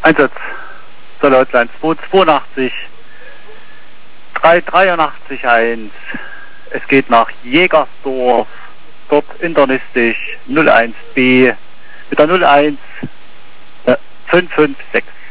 Einsatz Solothurn 282 383 1. Es geht nach Jägersdorf, dort internistisch 01B mit der 01 556.